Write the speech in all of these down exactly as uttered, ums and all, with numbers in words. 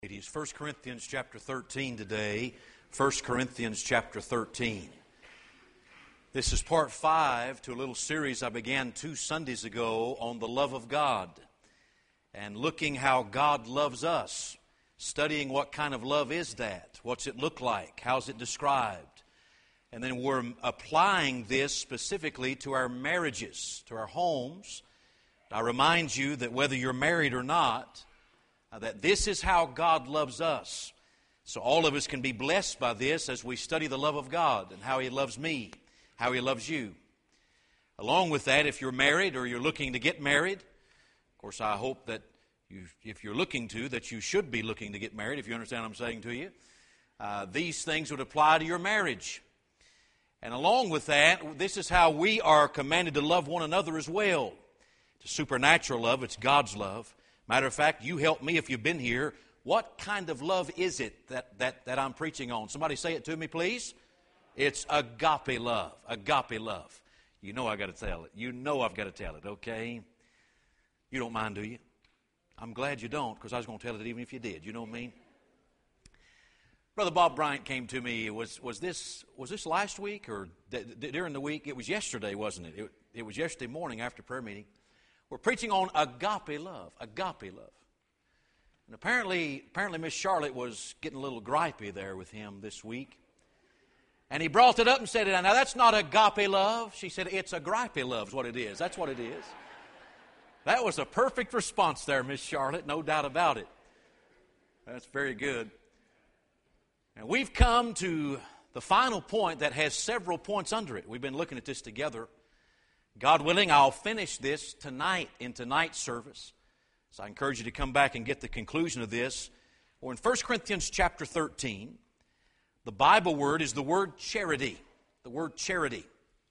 It is First Corinthians chapter thirteen today. First Corinthians chapter thirteen. This is part five to a little series I began two Sundays ago on the love of God and looking how God loves us, studying what kind of love is that, what's it look like, how's it described. And then we're applying this specifically to our marriages, to our homes. I remind you that whether you're married or not, Uh, that this is how God loves us. So all of us can be blessed by this as we study the love of God and how He loves me, how He loves you. Along with that, if you're married or you're looking to get married, of course I hope that you, if you're looking to, that you should be looking to get married, if you understand what I'm saying to you. Uh, these things would apply to your marriage. And along with that, this is how we are commanded to love one another as well. It's a supernatural love, it's God's love. Matter of fact, you help me if you've been here. What kind of love is it that, that, that I'm preaching on? Somebody say it to me, please. It's agape love. Agape love. You know I've got to tell it. You know I've got to tell it, okay? You don't mind, do you? I'm glad you don't, because I was going to tell it even if you did. You know what I mean? Brother Bob Bryant came to me. Was was this was this last week or d- d- during the week? It was yesterday, wasn't it? it? It was yesterday morning after prayer meeting. We're preaching on agape love, agape love. And apparently, apparently Miss Charlotte was getting a little gripey there with him this week. And he brought it up and said, now that's not agape love. She said, it's a gripey love is what it is. That's what it is. That was a perfect response there, Miss Charlotte, no doubt about it. That's very good. And we've come to the final point that has several points under it. We've been looking at this together. God willing, I'll finish this tonight in tonight's service. So I encourage you to come back and get the conclusion of this. We're in First Corinthians chapter thirteen. The Bible word is the word charity. The word charity.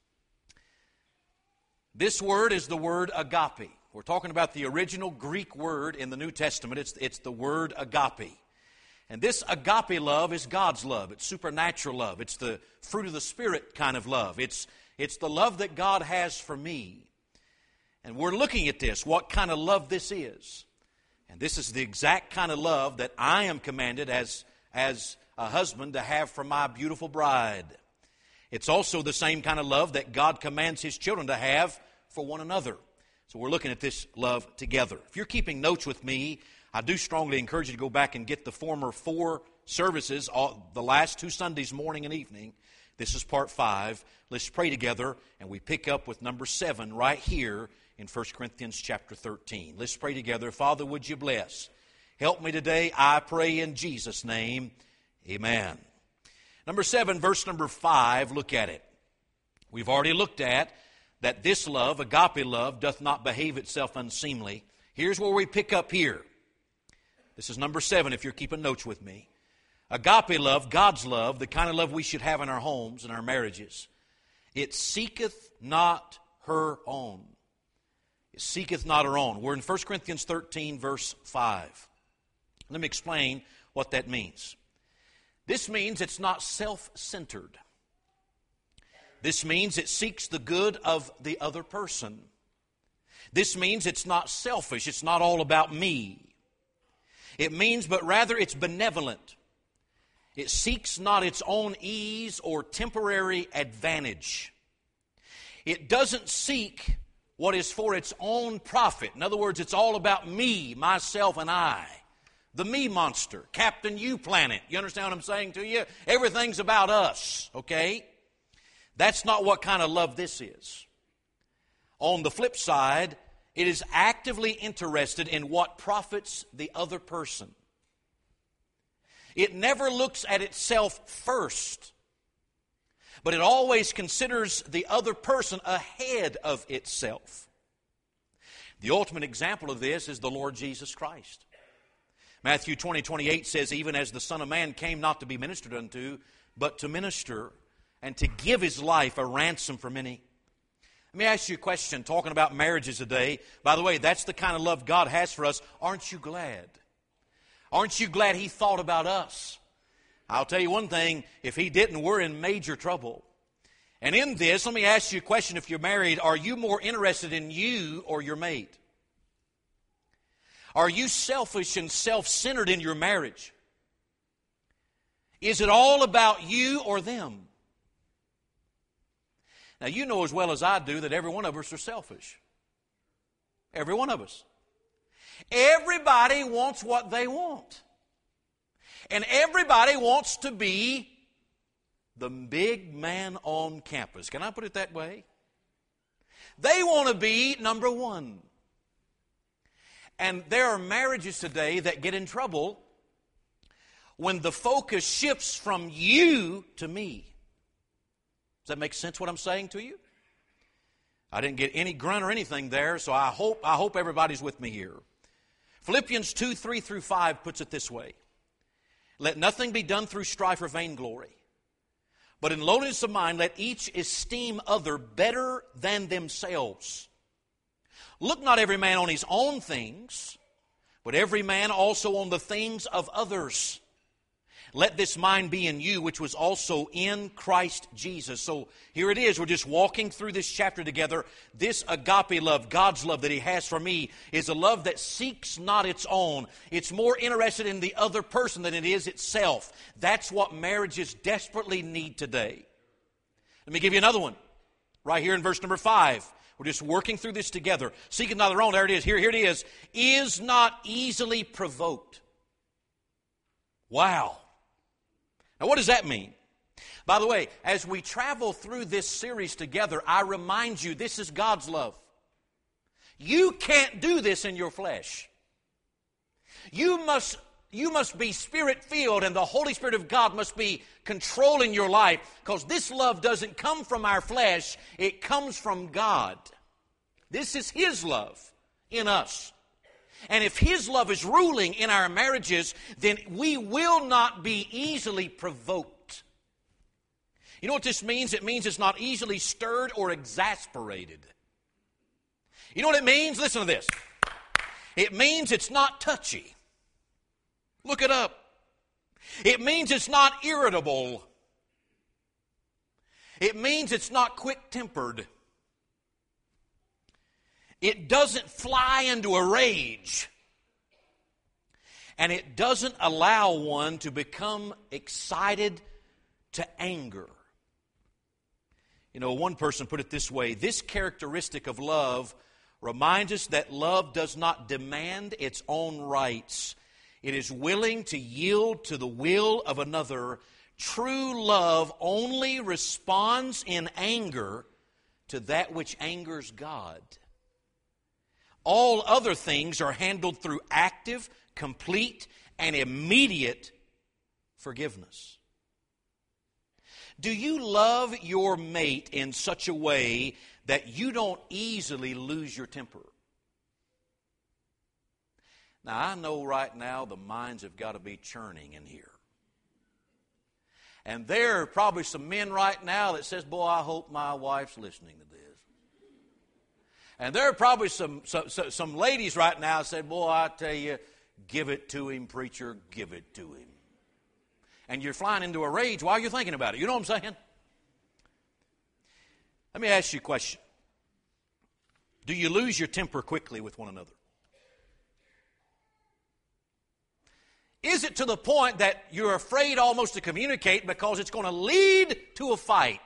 This word is the word agape. We're talking about the original Greek word in the New Testament. It's, it's the word agape. And this agape love is God's love. It's supernatural love. It's the fruit of the Spirit kind of love. It's It's the love that God has for me. And we're looking at this, what kind of love this is. And this is the exact kind of love that I am commanded as, as a husband to have for my beautiful bride. It's also the same kind of love that God commands His children to have for one another. So we're looking at this love together. If you're keeping notes with me, I do strongly encourage you to go back and get the former four services, all, the last two Sundays, morning and evening. This is part five. Let's pray together, and we pick up with number seven right here in First Corinthians chapter thirteen. Let's pray together. Father, would you bless? Help me today, I pray in Jesus' name. Amen. Number seven, verse number five, look at it. We've already looked at that this love, agape love, doth not behave itself unseemly. Here's where we pick up here. This is number seven, if you're keeping notes with me. Agape love, God's love, the kind of love we should have in our homes and our marriages. It seeketh not her own. It seeketh not her own. We're in First Corinthians thirteen, verse five. Let me explain what that means. This means it's not self-centered. This means it seeks the good of the other person. This means it's not selfish. It's not all about me. It means, but rather it's benevolent. It seeks not its own ease or temporary advantage. It doesn't seek what is for its own profit. In other words, it's all about me, myself, and I. The me monster, Captain You Planet. You understand what I'm saying to you? Everything's about us, okay? That's not what kind of love this is. On the flip side, it is actively interested in what profits the other person. It never looks at itself first, but it always considers the other person ahead of itself. The ultimate example of this is the Lord Jesus Christ. Matthew twenty, twenty-eight says, even as the Son of Man came not to be ministered unto, but to minister and to give His life a ransom for many. Let me ask you a question, talking about marriages today. By the way, that's the kind of love God has for us. Aren't you glad? Aren't you glad He thought about us? I'll tell you one thing, if He didn't, we're in major trouble. And in this, let me ask you a question. If you're married, are you more interested in you or your mate? Are you selfish and self-centered in your marriage? Is it all about you or them? Now, you know as well as I do that every one of us are selfish. Every one of us. Everybody wants what they want. And everybody wants to be the big man on campus. Can I put it that way? They want to be number one. And there are marriages today that get in trouble when the focus shifts from you to me. Does that make sense what I'm saying to you? I didn't get any grunt or anything there, so I hope, I hope everybody's with me here. Philippians two, three through five puts it this way. Let nothing be done through strife or vainglory, but in lowliness of mind let each esteem other better than themselves. Look not every man on his own things, but every man also on the things of others. Let this mind be in you, which was also in Christ Jesus. So here it is. We're just walking through this chapter together. This agape love, God's love that He has for me, is a love that seeks not its own. It's more interested in the other person than it is itself. That's what marriages desperately need today. Let me give you another one. Right here in verse number five. We're just working through this together. Seeking not their own. There it is. Here, here it is. Is not easily provoked. Wow. Now, what does that mean? By the way, as we travel through this series together, I remind you, this is God's love. You can't do this in your flesh. You must, you must be Spirit-filled, and the Holy Spirit of God must be controlling your life, because this love doesn't come from our flesh, it comes from God. This is His love in us. And if His love is ruling in our marriages, then we will not be easily provoked. You know what this means? It means it's not easily stirred or exasperated. You know what it means? Listen to this. It means it's not touchy. Look it up. It means it's not irritable. It means it's not quick-tempered. It doesn't fly into a rage. And it doesn't allow one to become excited to anger. You know, one person put it this way: this characteristic of love reminds us that love does not demand its own rights. It is willing to yield to the will of another. True love only responds in anger to that which angers God. All other things are handled through active, complete, and immediate forgiveness. Do you love your mate in such a way that you don't easily lose your temper? Now, I know right now the minds have got to be churning in here. And there are probably some men right now that says, boy, I hope my wife's listening to this. And there are probably some, some, some ladies right now that say, boy, I tell you, give it to him, preacher, give it to him. And you're flying into a rage while you're thinking about it. You know what I'm saying? Let me ask you a question. Do you lose your temper quickly with one another? Is it to the point that you're afraid almost to communicate because it's going to lead to a fight?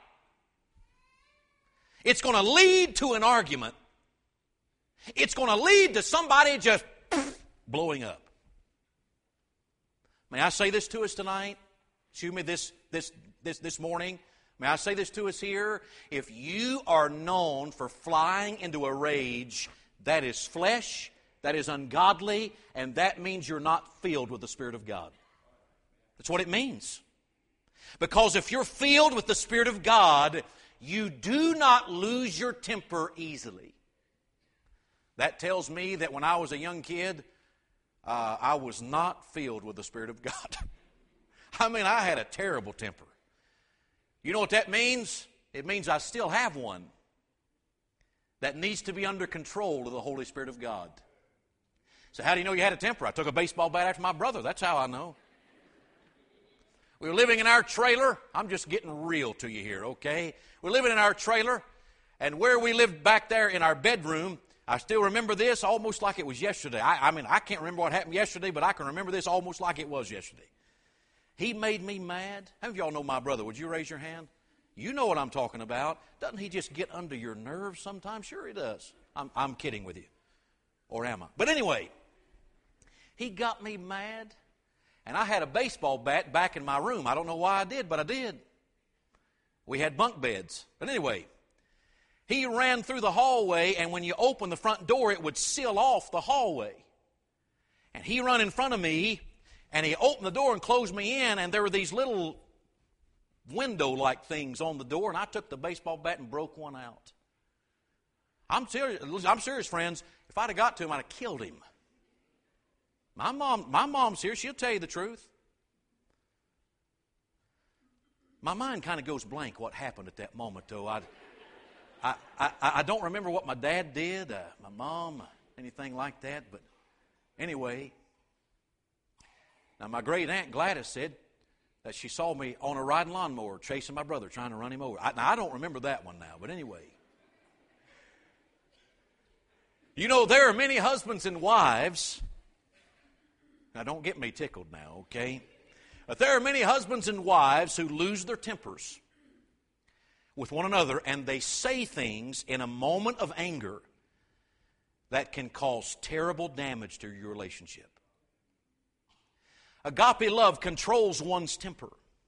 It's going to lead to an argument. It's going to lead to somebody just blowing up. May I say this to us tonight? Excuse me, this, this, this, this morning. May I say this to us here? If you are known for flying into a rage, that is flesh, that is ungodly, and that means you're not filled with the Spirit of God. That's what it means. Because if you're filled with the Spirit of God, you do not lose your temper easily. That tells me that when I was a young kid, uh, I was not filled with the Spirit of God. I mean, I had a terrible temper. You know what that means? It means I still have one that needs to be under control of the Holy Spirit of God. So how do you know you had a temper? I took a baseball bat after my brother. That's how I know. We were living in our trailer. I'm just getting real to you here, okay? We're living in our trailer, and where we lived back there in our bedroom, I still remember this almost like it was yesterday. I, I mean, I can't remember what happened yesterday, but I can remember this almost like it was yesterday. He made me mad. How many of y'all know my brother? Would you raise your hand? You know what I'm talking about. Doesn't he just get under your nerves sometimes? Sure he does. I'm, I'm kidding with you. Or am I? But anyway, he got me mad. And I had a baseball bat back in my room. I don't know why I did, but I did. We had bunk beds. But anyway, he ran through the hallway, and when you open the front door, it would seal off the hallway. And he run in front of me, and he opened the door and closed me in, and there were these little window-like things on the door, and I took the baseball bat and broke one out. I'm serious, I'm serious, friends. If I'd have got to him, I'd have killed him. My mom, my mom's here. She'll tell you the truth. My mind kind of goes blank what happened at that moment, though. I, I, I, I don't remember what my dad did, uh, my mom, anything like that. But anyway, now my great aunt Gladys said that she saw me on a riding lawnmower chasing my brother, trying to run him over. I, now, I don't remember that one now, but anyway. You know, there are many husbands and wives. Now, don't get me tickled now, okay? But there are many husbands and wives who lose their tempers with one another, and they say things in a moment of anger that can cause terrible damage to your relationship. Agape love controls one's temper.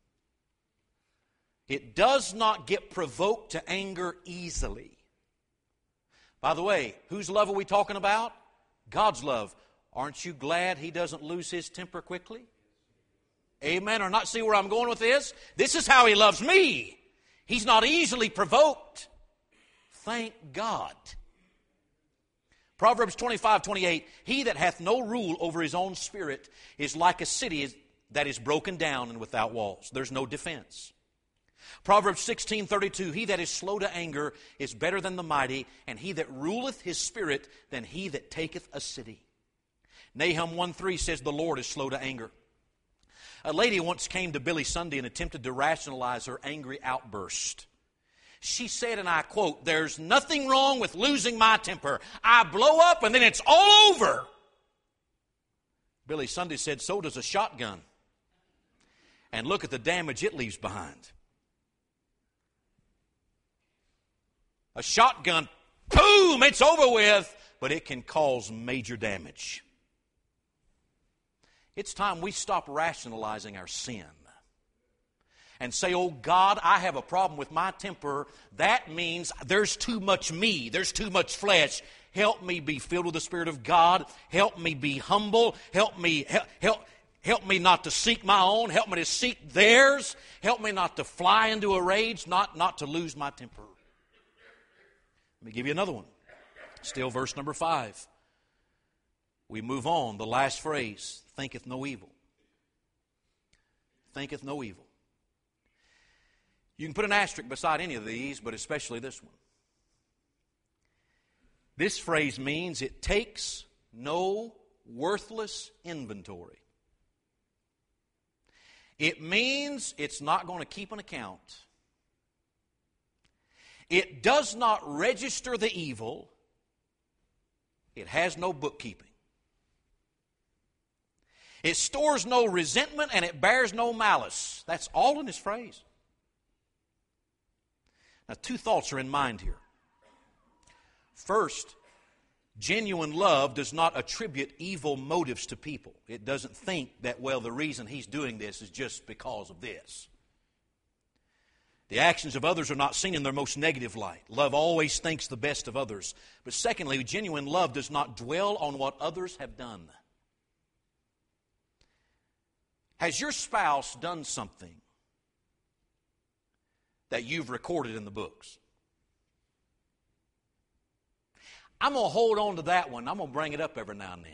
It does not get provoked to anger easily. By the way, whose love are we talking about? God's love. Aren't you glad He doesn't lose His temper quickly? Amen. Or not see where I'm going with this? This is how He loves me. He's not easily provoked. Thank God. Proverbs twenty-five twenty-eight, he that hath no rule over his own spirit is like a city that is broken down and without walls. There's no defense. Proverbs sixteen thirty-two, he that is slow to anger is better than the mighty, and he that ruleth his spirit than he that taketh a city. Nahum one three says the Lord is slow to anger. A lady once came to Billy Sunday and attempted to rationalize her angry outburst. She said, and I quote, "There's nothing wrong with losing my temper. I blow up and then it's all over." Billy Sunday said, "So does a shotgun. And look at the damage it leaves behind." A shotgun, boom, it's over with, but it can cause major damage. It's time we stop rationalizing our sin and say, "Oh God, I have a problem with my temper. That means there's too much me. There's too much flesh. Help me be filled with the Spirit of God. Help me be humble. Help me, help, help, help me not to seek my own. Help me to seek theirs. Help me not to fly into a rage, not, not to lose my temper." Let me give you another one. Still verse number five. We move on. The last phrase, thinketh no evil. Thinketh no evil. You can put an asterisk beside any of these, but especially this one. This phrase means it takes no worthless inventory. It means it's not going to keep an account. It does not register the evil. It has no bookkeeping. It stores no resentment and it bears no malice. That's all in this phrase. Now, two thoughts are in mind here. First, genuine love does not attribute evil motives to people. It doesn't think that, well, the reason he's doing this is just because of this. The actions of others are not seen in their most negative light. Love always thinks the best of others. But secondly, genuine love does not dwell on what others have done. Has your spouse done something that you've recorded in the books? I'm going to hold on to that one. I'm going to bring it up every now and then.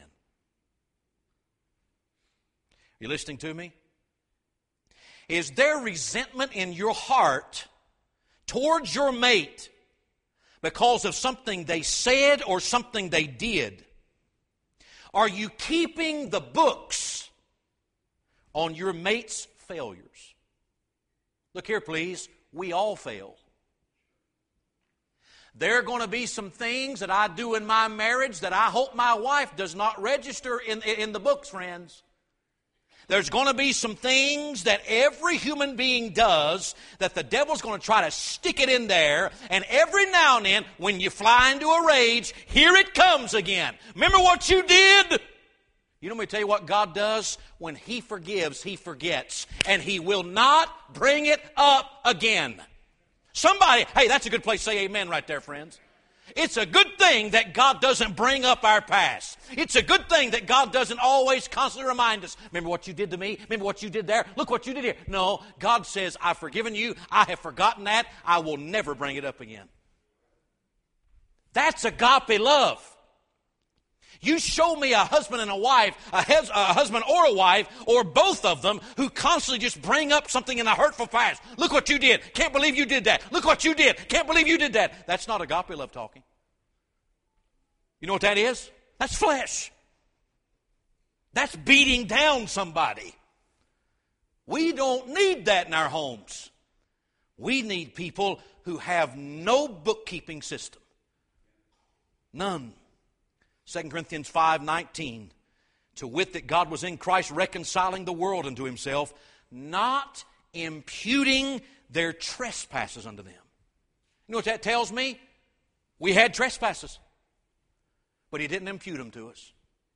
You listening to me? Is there resentment in your heart towards your mate because of something they said or something they did? Are you keeping the books on your mate's failures? Look here, please. We all fail. There are going to be some things that I do in my marriage that I hope my wife does not register in, in the books, friends. There's going to be some things that every human being does that the devil's going to try to stick it in there. And every now and then, when you fly into a rage, here it comes again. Remember what you did? You know, let me tell you what God does. When He forgives, He forgets. And He will not bring it up again. Somebody, hey, that's a good place to say amen right there, friends. It's a good thing that God doesn't bring up our past. It's a good thing that God doesn't always constantly remind us, remember what you did to me? Remember what you did there? Look what you did here. No, God says, I've forgiven you. I have forgotten that. I will never bring it up again. That's agape love. You show me a husband and a wife, a, hes- a husband or a wife, or both of them, who constantly just bring up something in a hurtful past. Look what you did. Can't believe you did that. Look what you did. Can't believe you did that. That's not agape love talking. You know what that is? That's flesh. That's beating down somebody. We don't need that in our homes. We need people who have no bookkeeping system. None. Second Corinthians five nineteen, to wit that God was in Christ reconciling the world unto Himself, not imputing their trespasses unto them. You know what that tells me? We had trespasses, but He didn't impute them to us.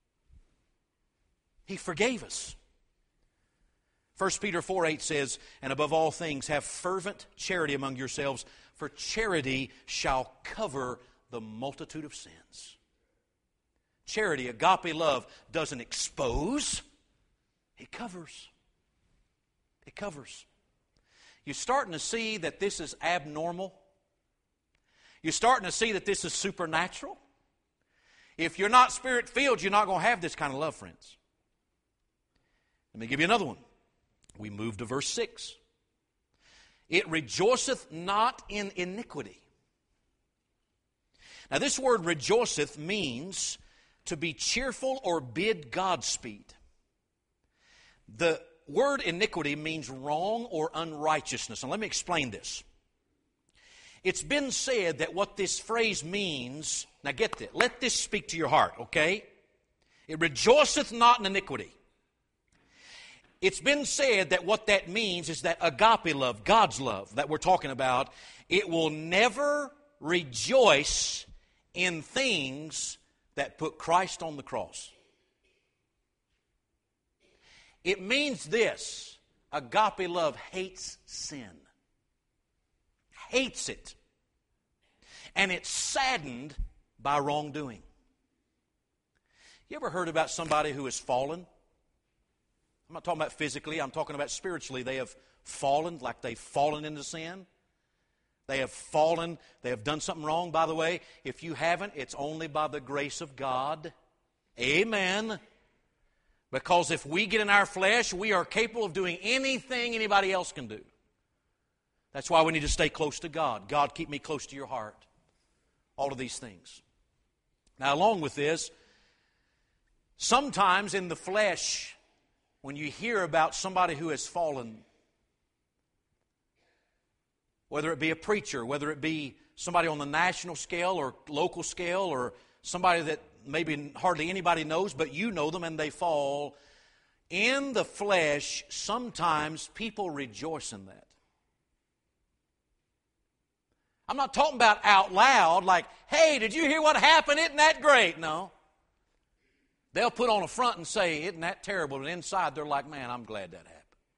He forgave us. First Peter four eight says, and above all things have fervent charity among yourselves, for charity shall cover the multitude of sins. Charity, agape love, doesn't expose. It covers. It covers. You're starting to see that this is abnormal. You're starting to see that this is supernatural. If you're not Spirit-filled, you're not going to have this kind of love, friends. Let me give you another one. We move to verse six. It rejoiceth not in iniquity. Now this word rejoiceth means to be cheerful or bid Godspeed. The word iniquity means wrong or unrighteousness. And let me explain this. It's been said that what this phrase means, now get this, let this speak to your heart, okay? It rejoiceth not in iniquity. It's been said that what that means is that agape love, God's love that we're talking about, it will never rejoice in things that put Christ on the cross. It means this: agape love hates sin. Hates it. And it's saddened by wrongdoing. You ever heard about somebody who has fallen? I'm not talking about physically, I'm talking about spiritually. They have fallen, like they've fallen into sin. They have fallen, they have done something wrong. By the way, if you haven't, it's only by the grace of God. Amen. Because if we get in our flesh, we are capable of doing anything anybody else can do. That's why we need to stay close to God. God, keep me close to your heart. All of these things. Now, along with this, sometimes in the flesh, when you hear about somebody who has fallen, whether it be a preacher, whether it be somebody on the national scale or local scale, or somebody that maybe hardly anybody knows, but you know them and they fall, in the flesh, sometimes people rejoice in that. I'm not talking about out loud, like, hey, did you hear what happened? Isn't that great? No. They'll put on a front and say, isn't that terrible? And inside they're like, man, I'm glad that happened.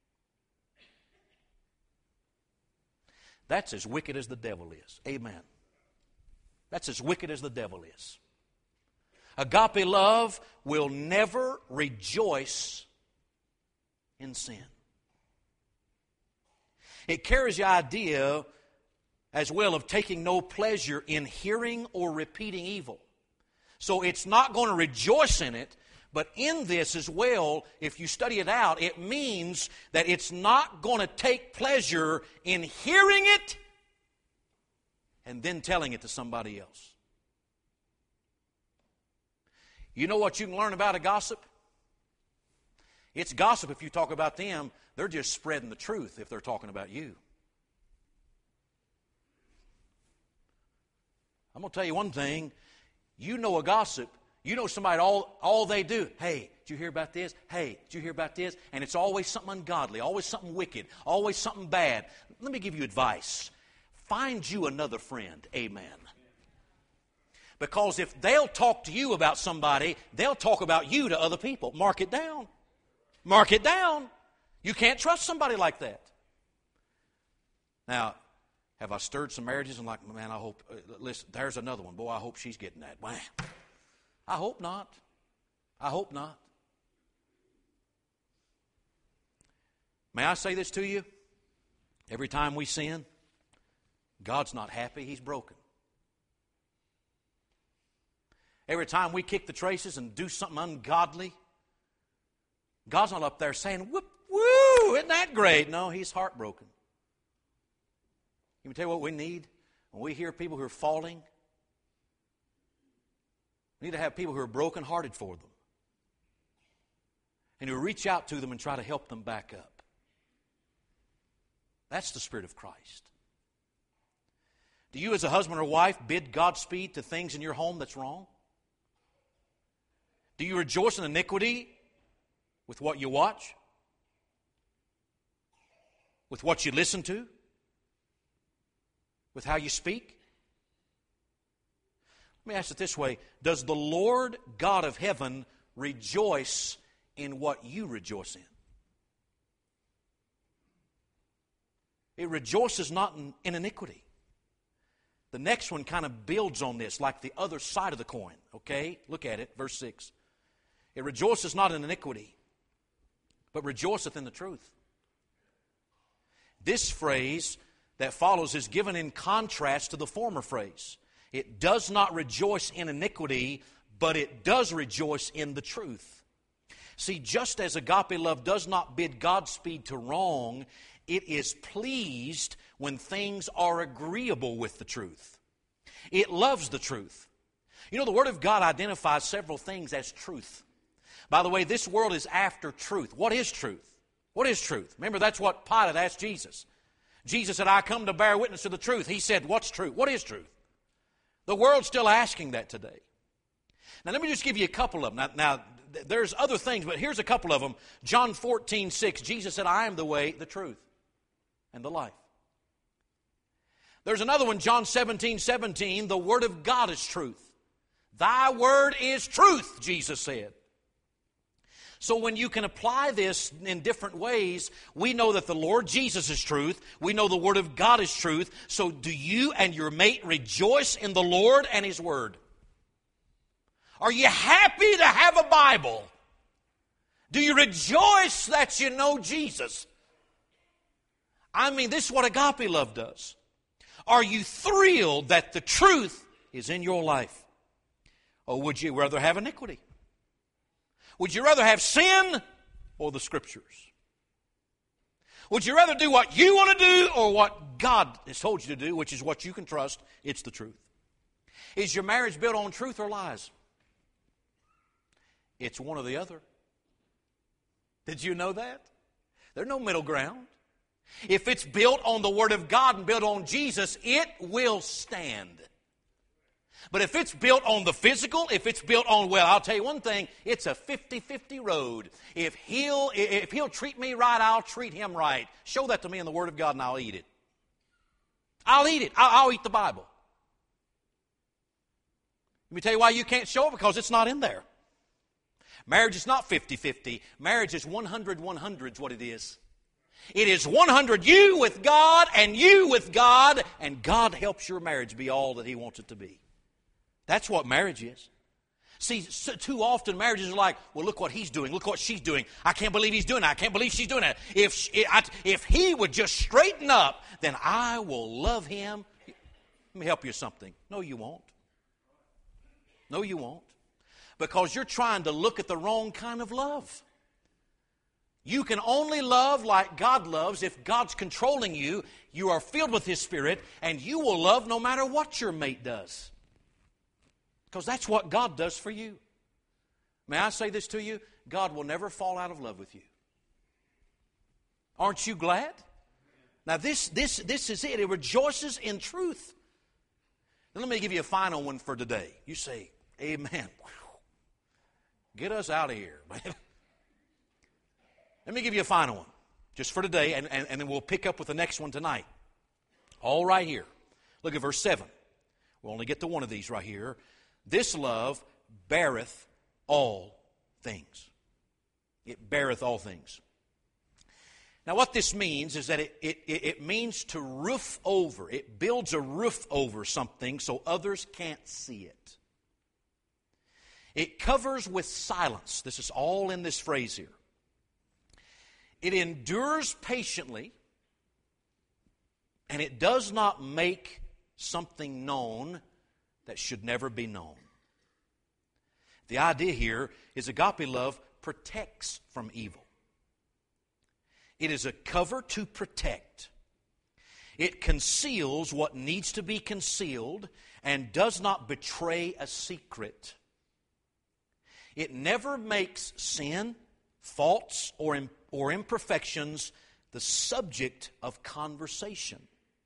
That's as wicked as the devil is. Amen. That's as wicked as the devil is. Agape love will never rejoice in sin. It carries the idea as well of taking no pleasure in hearing or repeating evil. So it's not going to rejoice in it, but in this as well, if you study it out, it means that it's not going to take pleasure in hearing it and then telling it to somebody else. You know what you can learn about a gossip? It's gossip if you talk about them. They're just spreading the truth if they're talking about you. I'm going to tell you one thing. You know a gossip. You know somebody, all, all they do, hey, did you hear about this? Hey, did you hear about this? And it's always something ungodly, always something wicked, always something bad. Let me give you advice. Find you another friend. Amen. Because if they'll talk to you about somebody, they'll talk about you to other people. Mark it down. Mark it down. You can't trust somebody like that. Now, have I stirred some marriages and like, man, I hope, uh, listen, there's another one. Boy, I hope she's getting that. Wow. I hope not. I hope not. May I say this to you? Every time we sin, God's not happy, He's broken. Every time we kick the traces and do something ungodly, God's not up there saying, whoop, woo, isn't that great? No, He's heartbroken. Let me tell you what we need. When we hear people who are falling, we need to have people who are brokenhearted for them. And who reach out to them and try to help them back up. That's the Spirit of Christ. Do you as a husband or wife bid Godspeed to things in your home that's wrong? Do you rejoice in iniquity with what you watch? With what you listen to? With how you speak? Let me ask it this way. Does the Lord God of heaven rejoice in what you rejoice in? It rejoices not in, in iniquity. The next one kind of builds on this, like the other side of the coin. Okay? Look at it, verse six. It rejoices not in iniquity, but rejoiceth in the truth. This phrase that follows is given in contrast to the former phrase. It does not rejoice in iniquity, but it does rejoice in the truth. See, just as agape love does not bid Godspeed to wrong, it is pleased when things are agreeable with the truth. It loves the truth. You know, the Word of God identifies several things as truth. By the way, this world is after truth. What is truth? What is truth? Remember, that's what Pilate asked Jesus. Jesus said, I come to bear witness to the truth. He said, what's truth? What is truth? The world's still asking that today. Now, let me just give you a couple of them. Now, now there's other things, but here's a couple of them. John fourteen six, Jesus said, I am the way, the truth, and the life. There's another one, John seventeen seventeen, the Word of God is truth. Thy Word is truth, Jesus said. So when you can apply this in different ways, we know that the Lord Jesus is truth. We know the Word of God is truth. So do you and your mate rejoice in the Lord and His Word? Are you happy to have a Bible? Do you rejoice that you know Jesus? I mean, this is what agape love does. Are you thrilled that the truth is in your life? Or would you rather have iniquity? Would you rather have sin or the Scriptures? Would you rather do what you want to do or what God has told you to do, which is what you can trust? It's the truth. Is your marriage built on truth or lies? It's one or the other. Did you know that? There's no middle ground. If it's built on the Word of God and built on Jesus, it will stand. But if it's built on the physical, if it's built on, well, I'll tell you one thing, it's a fifty-fifty road. If he'll, if he'll treat me right, I'll treat him right. Show that to me in the Word of God and I'll eat it. I'll eat it. I'll, I'll eat the Bible. Let me tell you why you can't show it, because it's not in there. Marriage is not fifty-fifty. Marriage is one hundred one hundred is what it is. It is one hundred you with God and you with God, and God helps your marriage be all that He wants it to be. That's what marriage is. See, so too often marriages are like, well, look what he's doing. Look what she's doing. I can't believe he's doing that. I can't believe she's doing that. If, she, I, if he would just straighten up, then I will love him. Let me help you with something. No, you won't. No, you won't. Because you're trying to look at the wrong kind of love. You can only love like God loves if God's controlling you, you are filled with His Spirit, and you will love no matter what your mate does. Because that's what God does for you. May I say this to you? God will never fall out of love with you. Aren't you glad? Now this, this, this is it. It rejoices in truth. Then let me give you a final one for today. You say, amen. Whew. Get us out of here. Let me give you a final one, just for today, and, and, and then we'll pick up with the next one tonight. All right here. Look at verse seven. We'll only get to one of these right here. This love beareth all things. It beareth all things. Now what this means is that it, it, it means to roof over. It builds a roof over something so others can't see it. It covers with silence. This is all in this phrase here. It endures patiently, and it does not make something known that should never be known. The idea here is agape love protects from evil. It is a cover to protect. It conceals what needs to be concealed and does not betray a secret. It never makes sin, faults, or, or imperfections the subject of conversation.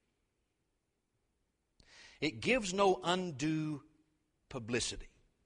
It gives no undue publicity.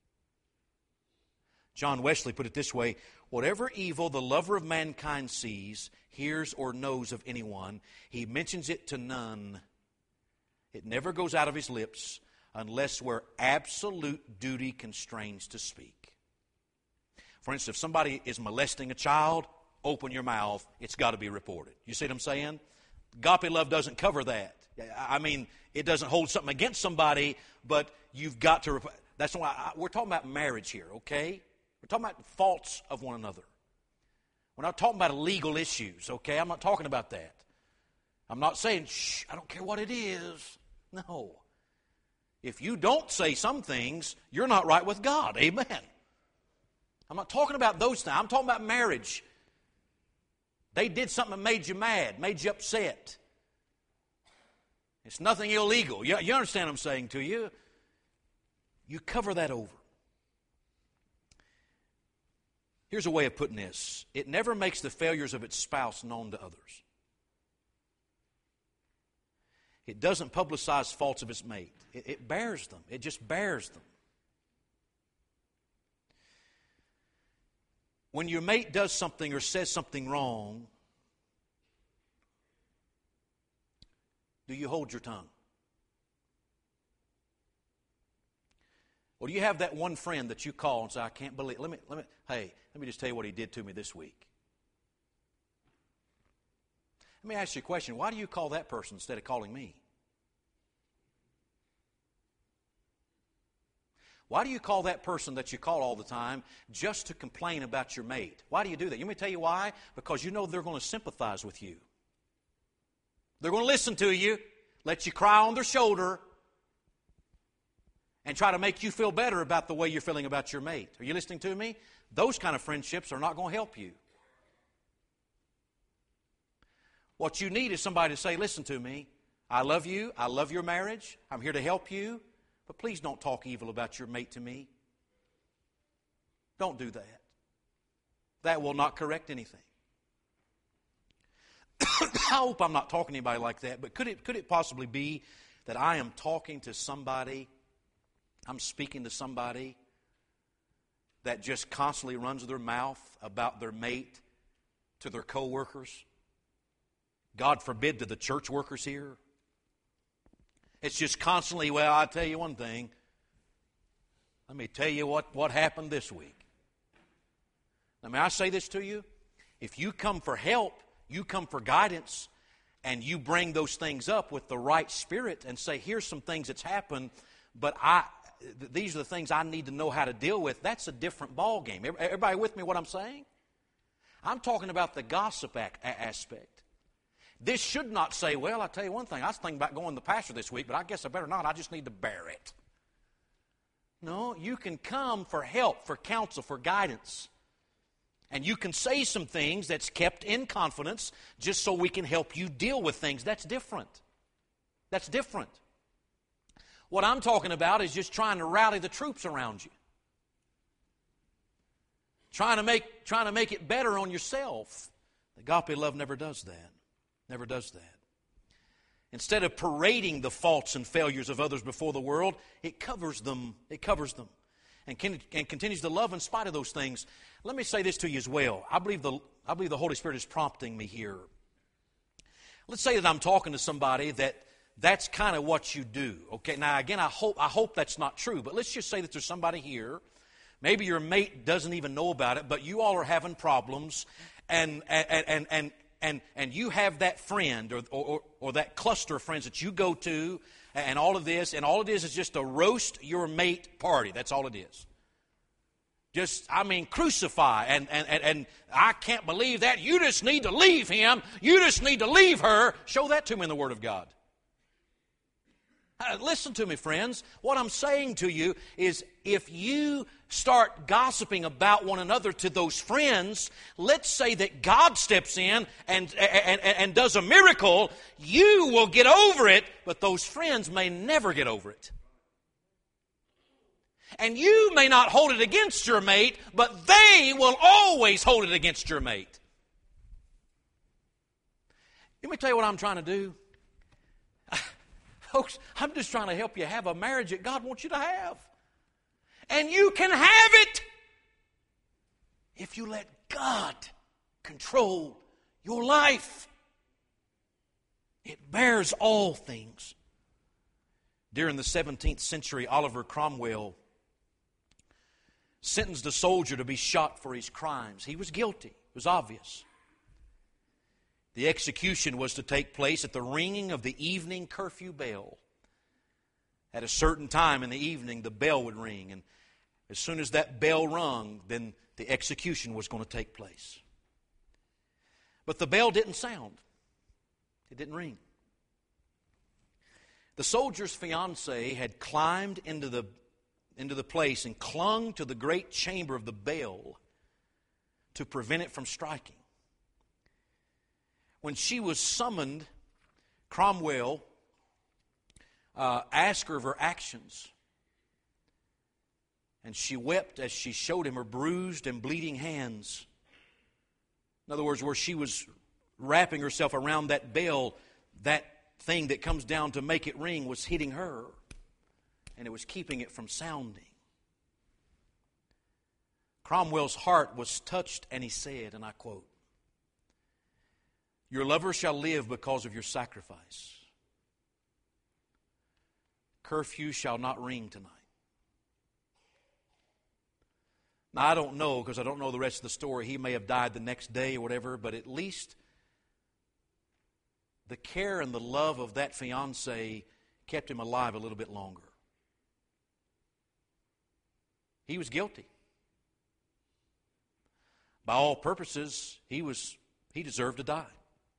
John Wesley put it this way: whatever evil the lover of mankind sees, hears, or knows of anyone, he mentions it to none. It never goes out of his lips unless where absolute duty constrains to speak. For instance, if somebody is molesting a child, open your mouth. It's got to be reported. You see what I'm saying? Agape love doesn't cover that. I mean, it doesn't hold something against somebody, but you've got to report. That's why I, we're talking about marriage here, okay? We're talking about faults of one another. We're not talking about legal issues, okay? I'm not talking about that. I'm not saying, shh, I don't care what it is. No. If you don't say some things, you're not right with God. Amen. I'm not talking about those things. I'm talking about marriage. They did something that made you mad, made you upset. It's nothing illegal. You, you understand what I'm saying to you? You cover that over. Here's a way of putting this. It never makes the failures of its spouse known to others. It doesn't publicize faults of its mate. It, it bears them. It just bears them. When your mate does something or says something wrong, do you hold your tongue? Or do you have that one friend that you call and say, I can't believe, let me, let me, hey, let me just tell you what he did to me this week. Let me ask you a question. Why do you call that person instead of calling me? Why do you call that person that you call all the time just to complain about your mate? Why do you do that? Let me tell you why. Because you know they're going to sympathize with you. They're going to listen to you, let you cry on their shoulder, and try to make you feel better about the way you're feeling about your mate. Are you listening to me? Those kind of friendships are not going to help you. What you need is somebody to say, listen to me, I love you, I love your marriage, I'm here to help you, but please don't talk evil about your mate to me. Don't do that. That will not correct anything. I hope I'm not talking to anybody like that, but could it, could it possibly be that I am talking to somebody, I'm speaking to somebody that just constantly runs their mouth about their mate to their co-workers? God forbid to the church workers here. It's just constantly, well, I'll tell you one thing. Let me tell you what, what happened this week. Now, may I say this to you? If you come for help, you come for guidance, and you bring those things up with the right spirit and say, here's some things that's happened, but I, these are the things I need to know how to deal with, that's a different ball game. Everybody with me what I'm saying? I'm talking about the gossip aspect. This should not say, well, I'll tell you one thing, I was thinking about going to the pastor this week, but I guess I better not, I just need to bear it. No, you can come for help, for counsel, for guidance. And you can say some things that's kept in confidence just so we can help you deal with things. That's different. That's different. What I'm talking about is just trying to rally the troops around you. Trying to make, trying to make it better on yourself. Agape love never does that. Never does that. Instead of parading the faults and failures of others before the world, it covers them. It covers them, and, can, and continues to love in spite of those things. Let me say this to you as well. I believe the I believe the Holy Spirit is prompting me here. Let's say that I'm talking to somebody that that's kind of what you do. Okay. Now again, I hope I hope that's not true. But let's just say that there's somebody here. Maybe your mate doesn't even know about it, but you all are having problems, and and and and. And and you have that friend or, or or that cluster of friends that you go to and all of this, and all it is is just a roast your mate party. That's all it is. Just, I mean, crucify. And, and, and, and I can't believe that. You just need to leave him. You just need to leave her. Show that to me in the Word of God. Uh, listen to me, friends. What I'm saying to you is if you start gossiping about one another to those friends, let's say that God steps in and, and, and does a miracle, you will get over it, but those friends may never get over it. And you may not hold it against your mate, but they will always hold it against your mate. Let me tell you what I'm trying to do. Folks, I'm just trying to help you have a marriage that God wants you to have. And you can have it if you let God control your life. It bears all things. During the seventeenth century, Oliver Cromwell sentenced a soldier to be shot for his crimes. He was guilty. It was obvious. The execution was to take place at the ringing of the evening curfew bell. At a certain time in the evening, the bell would ring, and as soon as that bell rung, then the execution was going to take place. But the bell didn't sound. It didn't ring. The soldier's fiancée had climbed into the, into the place and clung to the great chamber of the bell to prevent it from striking. When she was summoned, Cromwell uh, asked her of her actions. And she wept as she showed him her bruised and bleeding hands. In other words, where she was wrapping herself around that bell, that thing that comes down to make it ring was hitting her. And it was keeping it from sounding. Cromwell's heart was touched, and he said, and I quote, "Your lover shall live because of your sacrifice. Curfew shall not ring tonight." Now, I don't know, because I don't know the rest of the story. He may have died the next day or whatever, but at least the care and the love of that fiancé kept him alive a little bit longer. He was guilty. By all purposes, he was he deserved to die.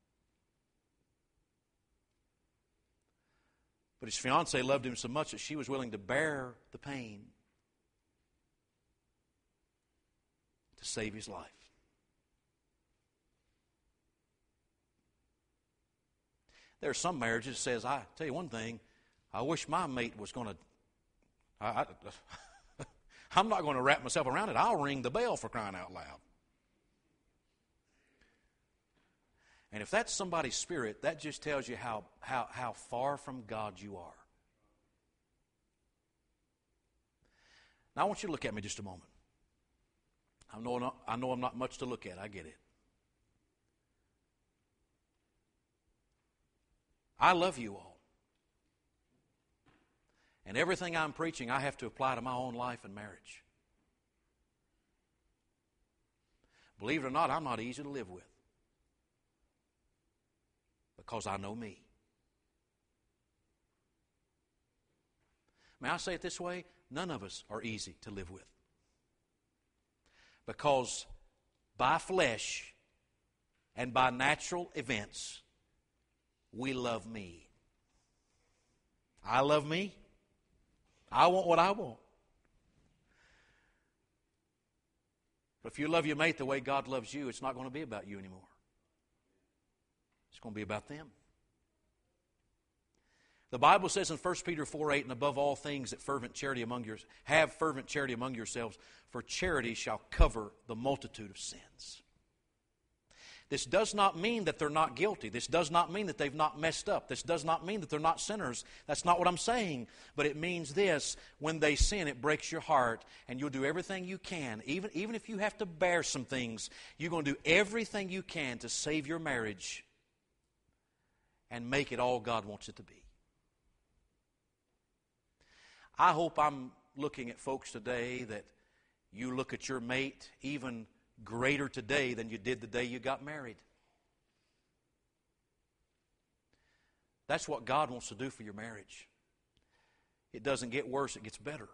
But his fiancée loved him so much that she was willing to bear the pain to save his life. There are some marriages that says, I tell you one thing, I wish my mate was going to, I, I, I'm not going to wrap myself around it. I'll ring the bell, for crying out loud. And if that's somebody's spirit, that just tells you how, how, how far from God you are. Now I want you to look at me just a moment. I know, not, I know I'm not much to look at. I get it. I love you all. And everything I'm preaching, I have to apply to my own life and marriage. Believe it or not, I'm not easy to live with. Because I know me. May I say it this way? None of us are easy to live with. Because by flesh and by natural events, we love me. I love me. I want what I want. But if you love your mate the way God loves you, it's not going to be about you anymore. It's going to be about them. The Bible says in First Peter four eight, and above all things that fervent charity among yours, have fervent charity among yourselves, for charity shall cover the multitude of sins. This does not mean that they're not guilty. This does not mean that they've not messed up. This does not mean that they're not sinners. That's not what I'm saying. But it means this: when they sin, it breaks your heart, and you'll do everything you can. Even, even if you have to bear some things, you're going to do everything you can to save your marriage and make it all God wants it to be. I hope I'm looking at folks today that you look at your mate even greater today than you did the day you got married. That's what God wants to do for your marriage. It doesn't get worse, it gets better.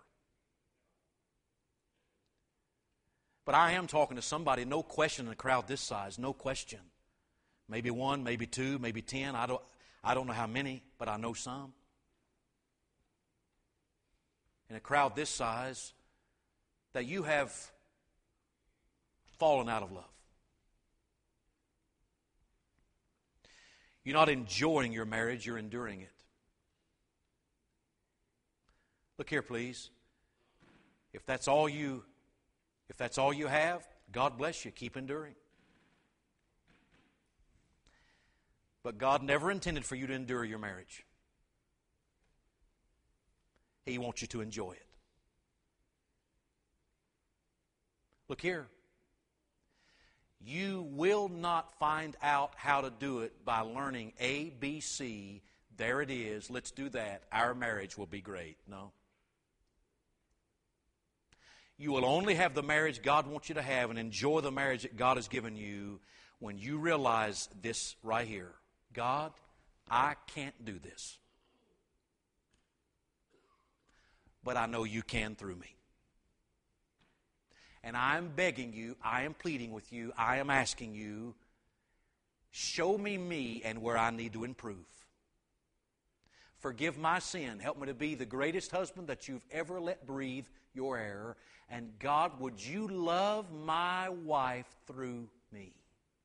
But I am talking to somebody, no question, in a crowd this size, no question. Maybe one, maybe two, maybe ten. I don't, I don't know how many, but I know some. In a crowd this size, that you have fallen out of love. You're not enjoying your marriage, you're enduring it. Look here, please. If that's all you, if that's all you have, God bless you. Keep enduring. But God never intended for you to endure your marriage. He wants you to enjoy it. Look here. You will not find out how to do it by learning A, B, C. There it is. Let's do that. Our marriage will be great. No. You will only have the marriage God wants you to have and enjoy the marriage that God has given you when you realize this right here. God, I can't do this. But I know you can through me. And I am begging you, I am pleading with you, I am asking you, show me me and where I need to improve. Forgive my sin. Help me to be the greatest husband that you've ever let breathe your air. And God, would you love my wife through me?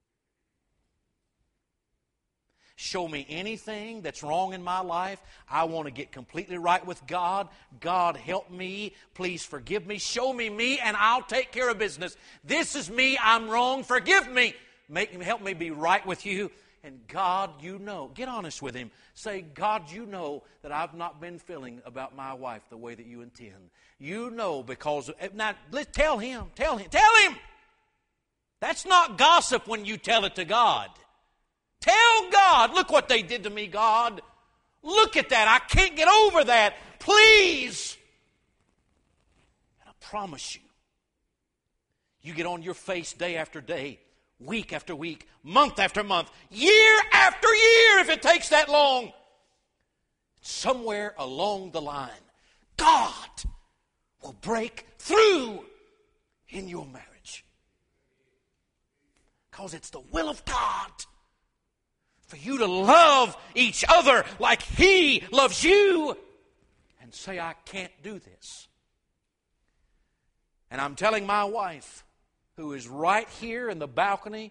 Show me anything that's wrong in my life. I want to get completely right with God. God, help me. Please forgive me. Show me me, and I'll take care of business. This is me. I'm wrong. Forgive me. Make me, help me be right with you. And God, you know. Get honest with Him. Say, God, you know that I've not been feeling about my wife the way that you intend. You know because... Now, let's tell Him. Tell Him. Tell Him. That's not gossip when you tell it to God. Tell God, look what they did to me, God. Look at that. I can't get over that. Please. And I promise you, you get on your face day after day, week after week, month after month, year after year, if it takes that long. Somewhere along the line, God will break through in your marriage. Because it's the will of God for you to love each other like He loves you. And say, I can't do this. And I'm telling my wife, who is right here in the balcony,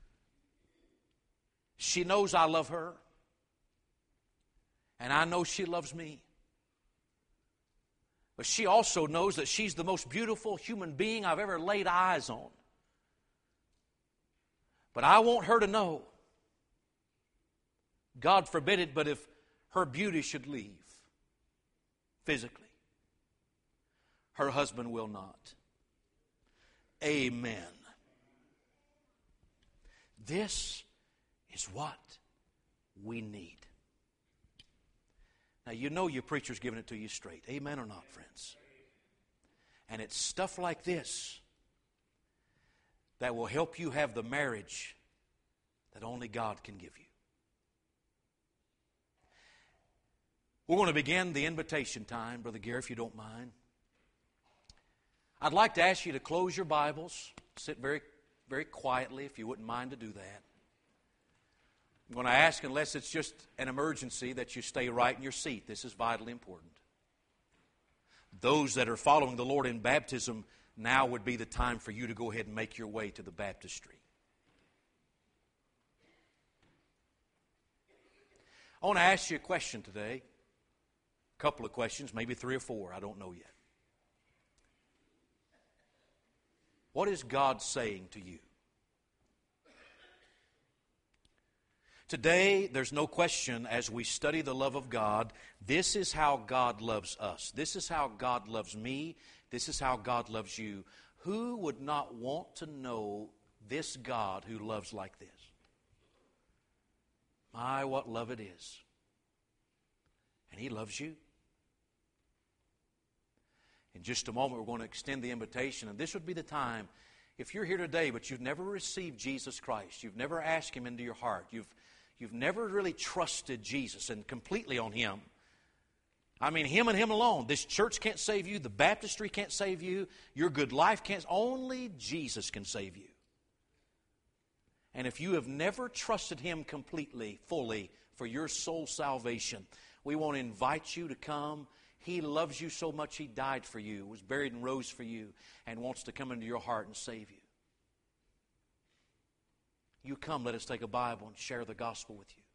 she knows I love her. And I know she loves me. But she also knows that she's the most beautiful human being I've ever laid eyes on. But I want her to know, God forbid it, but if her beauty should leave physically, her husband will not. Amen. This is what we need. Now, you know your preacher's giving it to you straight. Amen or not, friends? And it's stuff like this that will help you have the marriage that only God can give you. We're going to begin the invitation time, Brother Gary, if you don't mind. I'd like to ask you to close your Bibles, sit very, very quietly, if you wouldn't mind to do that. I'm going to ask, unless it's just an emergency, that you stay right in your seat. This is vitally important. Those that are following the Lord in baptism, now would be the time for you to go ahead and make your way to the baptistry. I want to ask you a question today. A couple of questions, maybe three or four. I don't know yet. What is God saying to you? Today, there's no question as we study the love of God, this is how God loves us. This is how God loves me. This is how God loves you. Who would not want to know this God who loves like this? My, what love it is. And He loves you. In just a moment, we're going to extend the invitation, and this would be the time. If you're here today, but you've never received Jesus Christ, you've never asked Him into your heart, you've, you've never really trusted Jesus and completely on Him. I mean, Him and Him alone. This church can't save you. The baptistry can't save you. Your good life can't. Only Jesus can save you. And if you have never trusted Him completely, fully, for your soul salvation, we want to invite you to come. He loves you so much, He died for you, was buried and rose for you, and wants to come into your heart and save you. You come, let us take a Bible and share the gospel with you.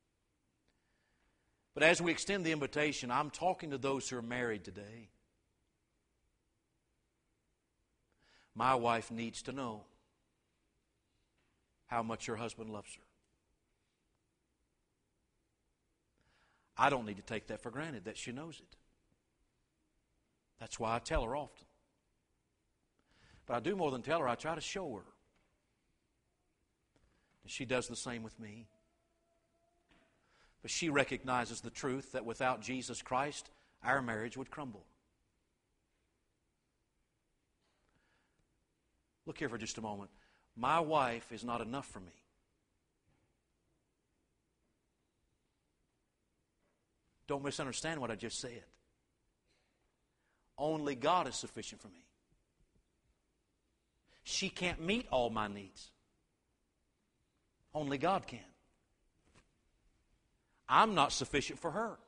But as we extend the invitation, I'm talking to those who are married today. My wife needs to know how much her husband loves her. I don't need to take that for granted, that she knows it. That's why I tell her often. But I do more than tell her, I try to show her. And she does the same with me. But she recognizes the truth that without Jesus Christ, our marriage would crumble. Look here for just a moment. My wife is not enough for me. Don't misunderstand what I just said. Only God is sufficient for me. She can't meet all my needs. Only God can. I'm not sufficient for her.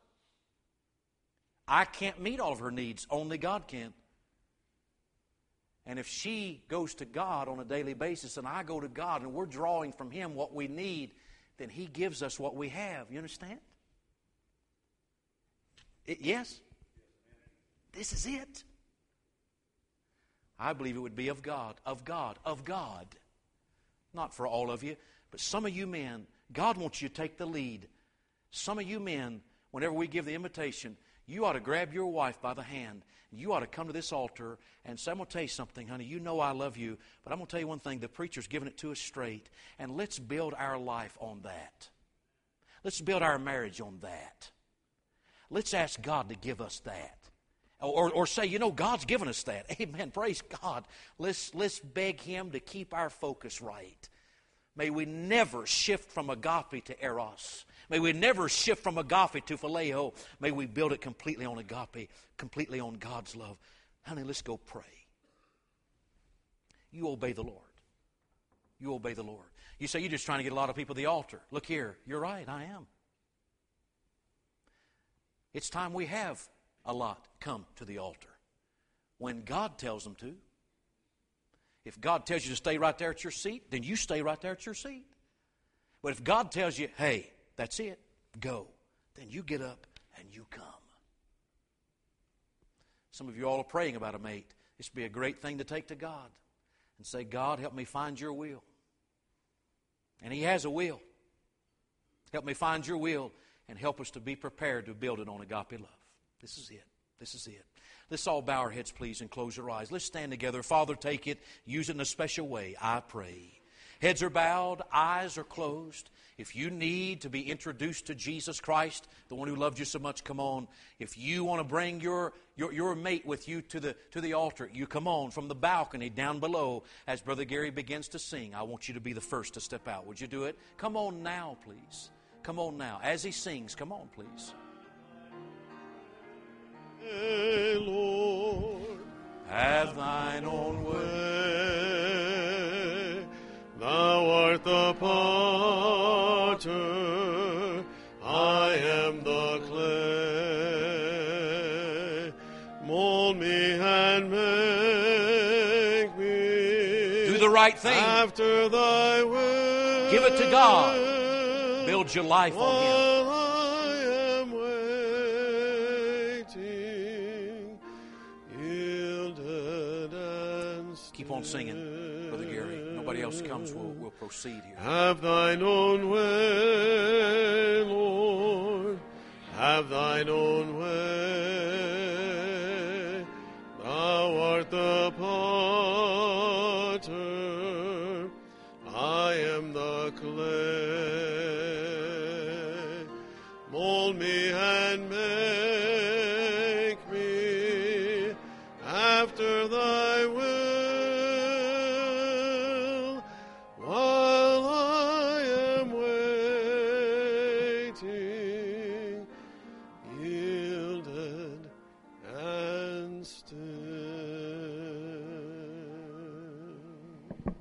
I can't meet all of her needs. Only God can. And if she goes to God on a daily basis and I go to God and we're drawing from Him what we need, then He gives us what we have. You understand? It, yes? This is it. I believe it would be of God, of God, of God. Not for all of you, but some of you men, God wants you to take the lead. Some of you men, whenever we give the invitation, you ought to grab your wife by the hand. You ought to come to this altar and say, I'm going to tell you something, honey. You know I love you, but I'm going to tell you one thing. The preacher's giving it to us straight, and let's build our life on that. Let's build our marriage on that. Let's ask God to give us that. Or, or say, you know, God's given us that. Amen. Praise God. Let's, let's beg Him to keep our focus right. May we never shift from agape to eros. May we never shift from agape to phileo. May we build it completely on agape, completely on God's love. Honey, let's go pray. You obey the Lord. You obey the Lord. You say, you're just trying to get a lot of people to the altar. Look here. You're right, I am. It's time we have a lot come to the altar when God tells them to. If God tells you to stay right there at your seat, then you stay right there at your seat. But if God tells you, hey, that's it, go, then you get up and you come. Some of you all are praying about a mate. This would be a great thing to take to God and say, God, help me find your will. And He has a will. Help me find your will and help us to be prepared to build it on agape love. This is it. This is it. Let's all bow our heads, please, and close our eyes. Let's stand together. Father, take it. Use it in a special way, I pray. Heads are bowed. Eyes are closed. If you need to be introduced to Jesus Christ, the one who loved you so much, come on. If you want to bring your, your, your mate with you to the, to the altar, you come on from the balcony down below as Brother Gary begins to sing. I want you to be the first to step out. Would you do it? Come on now, please. Come on now. As he sings, come on, please. Hey, Lord, have thine own way. Thou art the potter, I am the clay. Mold me and make me do the right thing after thy will. Give it to God. Build your life on Him. Keep on singing, Brother Gary. Nobody else comes, we'll, we'll proceed here. Have thine own way. have thine own way. Thou art the potter, I am the clay. Mold me and make me after thy